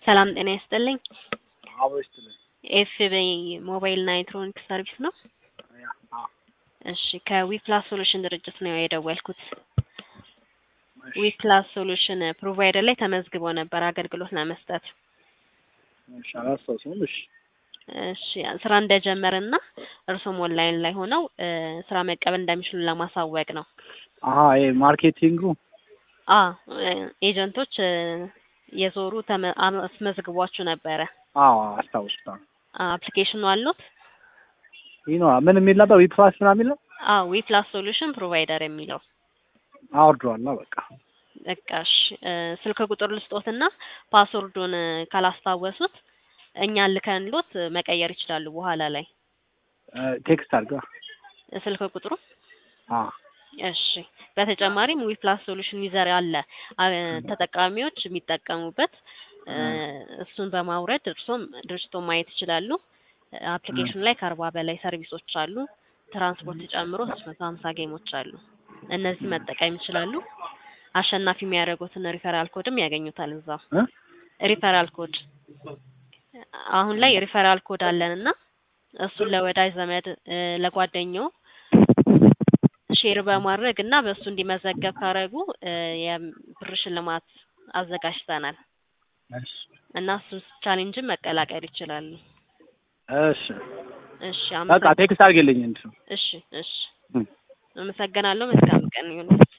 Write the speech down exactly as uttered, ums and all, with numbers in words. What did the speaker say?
ሰላም ጤና ይስጥልኝ። አብስትልኝ ኤፍቢ ሞባይል እና ኤሌክትሮኒክስ ሰርቪስ ነው። ያ አ እሺ ከዊፕላስ ሶሉሽን ድርጅት ነው የደወልኩት። እሺ ዊፕላስ ሶሉሽን ፕሮቫይደር ላይ ተመዝግቦ ነበር አገልግሎት ለመስጠት። እሺ አላስታውስም። እሺ እሺ ስራ እንደጀመረና እርሶም ኦንላይን ላይ ሆነው ስራ መቀበል እንደሚችሉ ለማሳወቅ ነው። አሃ ይሄ ማርኬቲንጉ አ ኤጀንቶች የዞሩ አስመዝግቧችሁ ነበረ። አዎ አስታውስታለሁ። አፕሊኬሽኑ አሉት? ይኖ ምን የሚል ነበር? ዊፕላስ ምናምን የሚል ነው? አዎ ዊፕላስ ሶሉሽን ፕሮቫይደር የሚለው አውርደዋለሁ። በቃ በቃሽ። ስልክ ቁጥር ልስጦትና ፓስወርዱን ካላስታወሱት እኛን ልከንሎት መቀየር ይችላሉ በኋላ ላይ። ቴክስት አድርጋ ስልክ ቁጥሩ አ እሺ። በተጨማሪም ዊፕላስ ሶሉሽን ዩዘር አለ ተጠቃሚዎች የሚጠቀሙበት እሱን በማውረድ እርሶም ድርጅቱን ማየት ይችላሉ። አፕሊኬሽኑ ላይ ከአርባ በላይ ሰርቪሶች አሉ። ትራንስፖርት ጨምሮ ሶስት መቶ ሀምሳ ጌሞች አሉ። እነዚህ መጠቀም ይችላሉ። አሸናፊ የሚያደርጉትን ሪፈራል ኮድም ያገኙታል እዛው። ሪፈራል ኮድ አሁን ላይ ሪፈራል ኮድ አለንና እሱን ለወዳጅ ዘመድ ለጓደኛው ሼር በማድረግ እና በሱ እንዲመዘገብ ካረጉ የብር ሽልማት አዘጋጅተናል። እሺ እና እሱ ቻሌንጅን መቀላቀል ይችላሉ። እሺ እሺ በቃ ቴክስት አድርግልኝ እንዴ። እሺ እሺ አመሰግናለሁ። መልካም ቀን ይሁን።